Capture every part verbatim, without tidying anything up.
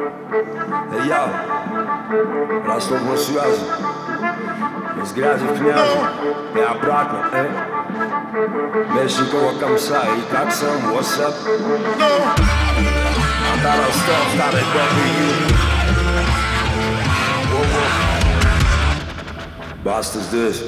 Эй, я, Ростов на связи. Из грязи в князи и обратно, эй. Мельщикова комса и как сам, what's up? Анда Ростов, старый добрый. Баста здесь.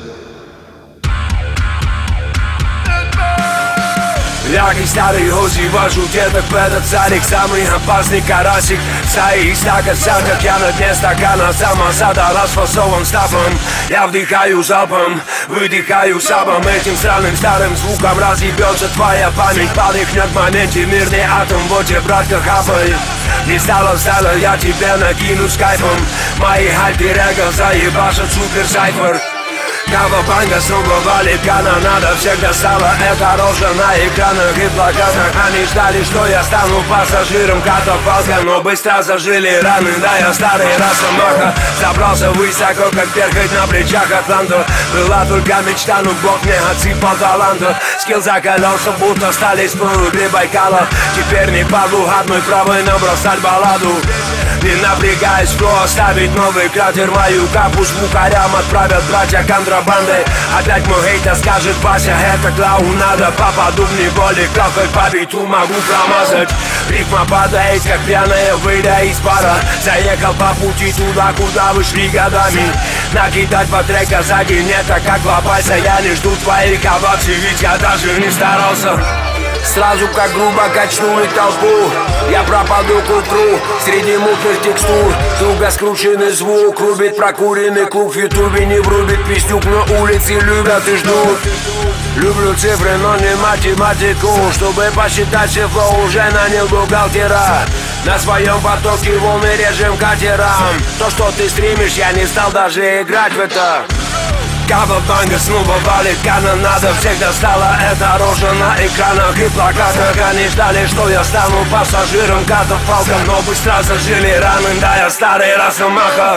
Я как старый Ози вожу деток в этот садик. Самый опасный карасик. Саи стака как я на дне стакана. Самосада расфасован стапом. Я вдыхаю залпом, выдыхаю сабом. Этим странным старым звуком разъебется твоя память. Подыхнет в моменте мирный атом. Вот тебе, братка, хапай. Не стало стало, я тебе накину скайпом. Мои альтер-эго заебашат супер сайфер. Кавабанга снова валит канонада. Всех достала эта рожа на экранах и плакатах. Они ждали, что я стану пассажиром катафалка, но быстро зажили раны. Да, я старый росомаха. Забрался высоко, как перхоть на плечах Атланта. Была только мечта, но Бог мне отсыпал таланта. Скилл закалялся, будто стали с полубри Байкала. Теперь не паду одной правой набросать балладу. Не напрягаясь, фло оставить новый кратер. Мою капу звукарям отправят братья контрабандой. Опять мой хейтер скажет: Вася, это клоунада. Попаду в неволе, кафе по биту могу промазать. Рифма падает, как пьяная, выйдя из бара. Заехал по пути туда, куда вы шли годами. Накидать по трека сзади не так, как лопайся. Я не жду твоих оваций, ведь я даже не старался. Сразу как грубо качнули толпу. Я пропаду к утру среди мутных текстур. Туго скрученный звук рубит прокуренный клуб. В ютубе не врубит пиздюк, но улицы любят и ждут. Люблю цифры, но не математику. Чтобы посчитать все флоу, уже нанял бухгалтера. На своем потоке волны режем катерам. То, что ты стримишь, я не стал даже играть в это. Кавабанга снова валит канонада. Всех достала эта рожа на экранах и плакатах. Они ждали, что я стану пассажиром катафалка, но быстро зажили раны. Да, я старый росомаха.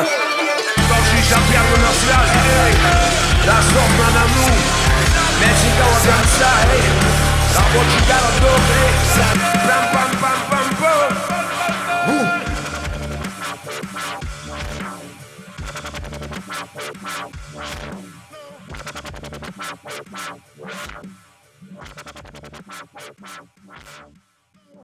Шиша первый на связи, эй. Ростов на Дону, Мельщикова комса, эй. Рабочий городок, эй. Пам-пам-пам-пам-пам.